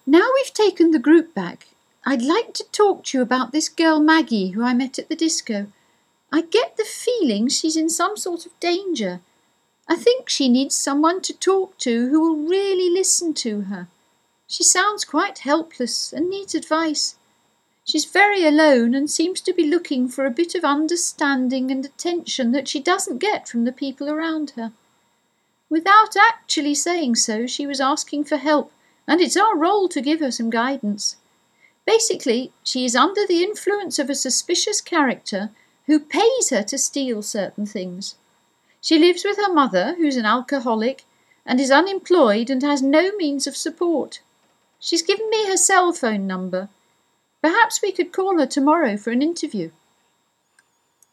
Now we've taken the group back, I'd like to talk to you about this girl Maggie who I met at the disco. I get the feeling she's in some sort of danger. I think she needs someone to talk to who will really listen to her. She sounds quite helpless and needs advice. She's very alone and seems to be looking for a bit of understanding and attention that she doesn't get from the people around her. Without actually saying so, she was asking for help, and it's our role to give her some guidance. Basically, she is under the influence of a suspicious character who pays her to steal certain things. She lives with her mother, who's an alcoholic, and is unemployed and has no means of support. She's given me her cell phone number. Perhaps we could call her tomorrow for an interview.